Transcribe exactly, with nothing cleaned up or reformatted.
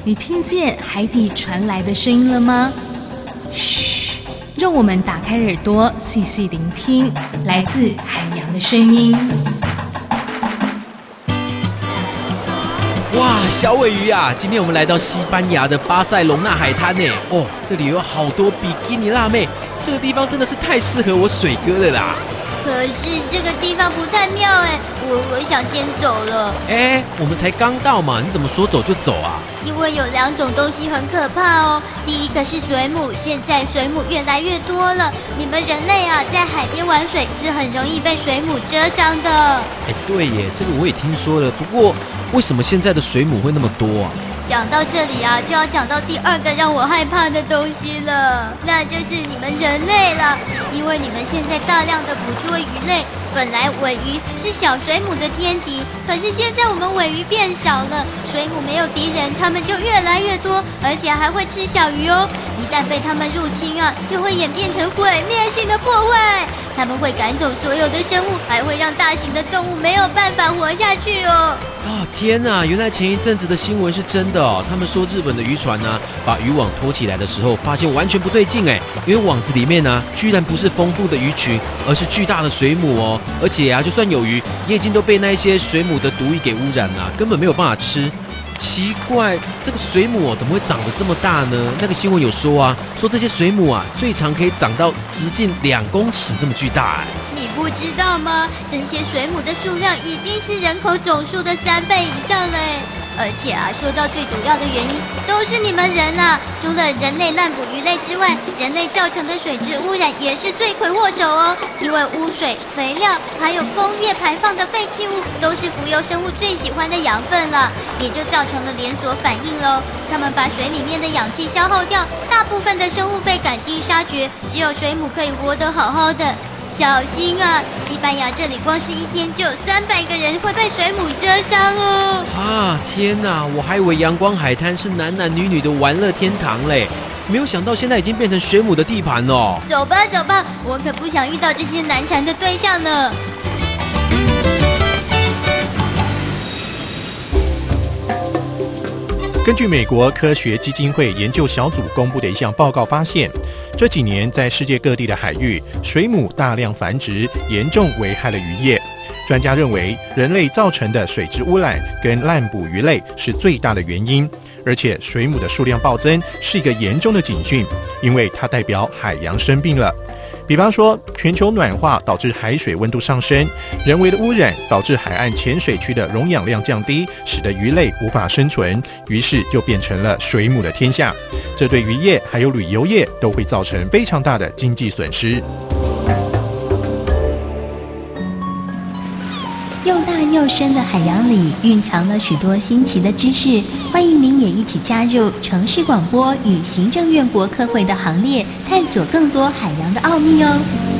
你听见海底传来的声音了吗？嘘，让我们打开耳朵，细细聆听来自海洋的声音。 哇，小尾鱼啊！今天我们来到西班牙的巴塞隆纳海滩呢。哦，这里有好多比基尼辣妹，这个地方真的是太适合我水哥的啦。 可是这个地方不太妙哎，我我想先走了。 哎，我们才刚到嘛，你怎么说走就走啊？ 因为有两种东西很可怕哦。第一个是水母，现在水母越来越多了。你们人类啊，在海边玩水是很容易被水母蛰伤的。 哎，对耶，这个我也听说了。不过，为什么现在的水母会那么多啊？ 讲到这里啊，就要讲到第二个让我害怕的东西了，那就是你们人类了。因为你们现在大量的捕捉鱼类，本来尾鱼是小水母的天敌，可是现在我们尾鱼变少了，水母没有敌人，它们就越来越多，而且还会吃小鱼哦。一旦被它们入侵啊，就会演变成毁灭性的破坏。它们会赶走所有的生物，还会让大型的动物没有办法活下去哦。 哦，天哪！原来前一阵子的新闻是真的哦。他们说日本的渔船呢、啊，把渔网拖起来的时候，发现完全不对劲哎，因为网子里面呢、啊，居然不是丰富的鱼群，而是巨大的水母哦。而且啊，就算有鱼，也已经都被那些水母的毒液给污染了，根本没有办法吃。奇怪，这个水母、哦、怎么会长得这么大呢？那个新闻有说啊，说这些水母啊，最长可以长到直径两公尺这么巨大哎。 你不知道吗？这些水母的数量已经是人口总数的三倍以上了哎。而且啊，说到最主要的原因，都是你们人啊！除了人类滥捕鱼类之外，人类造成的水质污染也是罪魁祸首哦。因为污水、肥料还有工业排放的废弃物，都是浮游生物最喜欢的养分了，也就造成了连锁反应喽。它们把水里面的氧气消耗掉，大部分的生物被赶尽杀绝，只有水母可以活得好好的。小心啊！西班牙这里光是一天就有三百个人会被水母蛰伤哦！ 啊，天哪！我还以为阳光海滩是男男女女的玩乐天堂嘞，没有想到现在已经变成水母的地盘了。 走吧，走吧，我可不想遇到这些难缠的对象呢。 根据美国科学基金会研究小组公布的一项报告发现，这几年在世界各地的海域，水母大量繁殖，严重危害了渔业。专家认为，人类造成的水质污染跟滥捕鱼类是最大的原因，而且水母的数量暴增是一个严重的警讯，因为它代表海洋生病了。比方说，全球暖化导致海水温度上升，人为的污染导致海岸浅水区的溶氧量降低，使得鱼类无法生存，于是就变成了水母的天下。这对渔业还有旅游业都会造成非常大的经济损失。 又大又深的海洋里蕴藏了许多新奇的知识，欢迎您也一起加入城市广播与行政院国科会的行列，探索更多海洋的奥秘哦。